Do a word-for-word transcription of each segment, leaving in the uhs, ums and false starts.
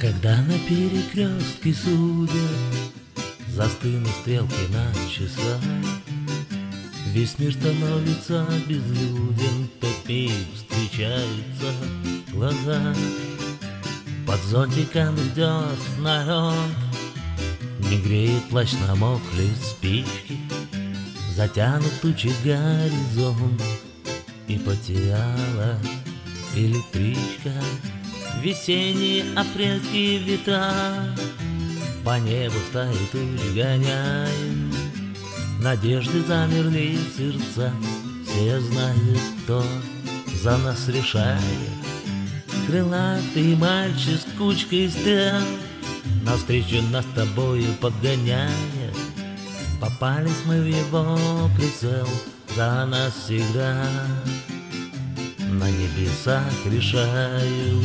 Когда на перекрестке судят, застынут стрелки на часах, весь мир становится безлюден, тот миг встречаются глаза. Под зонтиком ждет налет, не греет плащ, намокли спички, затянут тучи горизонт, и потерялась электричка. Весенние апрельские ветра по небу стаи туч гоняют, надежды замерли сердца, все знают, кто за нас решает. Крылатый мальчик с кучкой стрел навстречу нас с тобою подгоняет. Попались мы в его прицел, за нас всегда на небесах решают.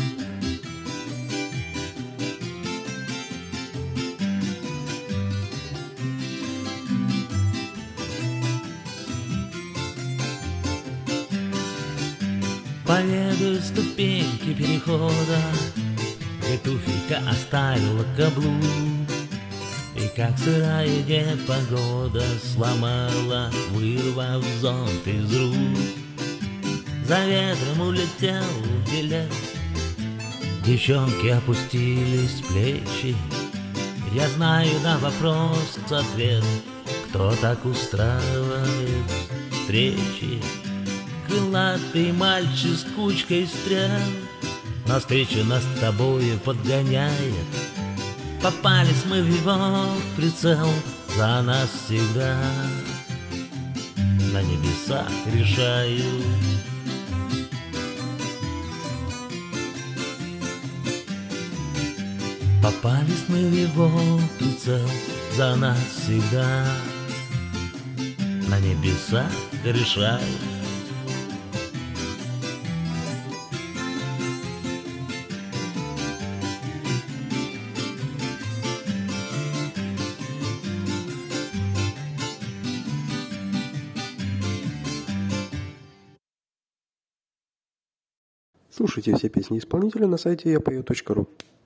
Поведают ступеньки перехода, где туфелька оставила каблук, и как сырая непогода сломала, вырвав зонт из рук. За ветром улетел билет, девчонки опустились плечи. Я знаю на вопрос ответ, кто так устраивает встречи. Крылатый мальчик с кучкой стрел навстречу нас с тобою подгоняет. Попались мы в его прицел, за нас всегда на небесах решают. Попались мы в его прицел, за нас всегда на небесах решают. Слушайте все песни исполнителя на сайте я пою точка ру.